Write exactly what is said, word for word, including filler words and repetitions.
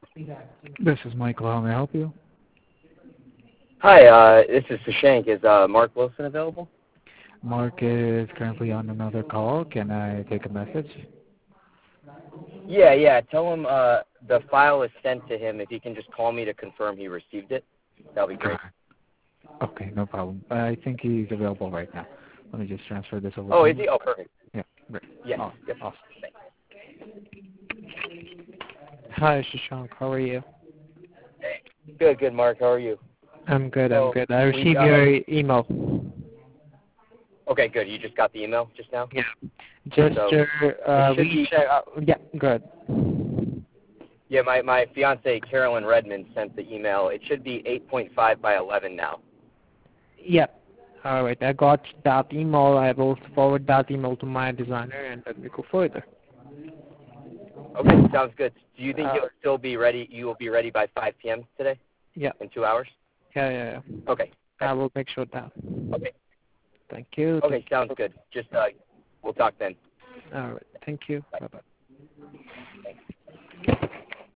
This is Michael. How may I help you? Hi, uh, this is Sashank. Is uh, Mark Wilson available? Mark is currently on another call. Can I take a message? Yeah, yeah. Tell him uh, the file is sent to him. If he can just call me to confirm he received it, that'll be great. Okay, no problem. I think he's available right now. Let me just transfer this over Oh, to is him. he? Oh, perfect. Yeah, great. Yes. Awesome. Yes. Awesome. Thanks. Hi, Shashank. How are you? Good, good, Mark. How are you? I'm good. I'm So good. I we received got. your email. Okay, good. You just got the email just now. Yeah. Just So uh, uh it should be. recheck. Uh, yeah, good. Yeah, my my fiance Carolyn Redmond sent the email. It should be eight point five by eleven now. Yeah. All right. I got that email. I will forward that email to my designer, and then we go further. Okay, sounds good. Do you think Uh, you'll still be ready? You will be ready by five p.m. today? Yeah. In two hours? Yeah, yeah, yeah. Okay. I will make sure that. Okay. Thank you. Okay, Thank sounds you. good. Just uh, we'll talk then. All right. Thank you. Bye. Bye-bye.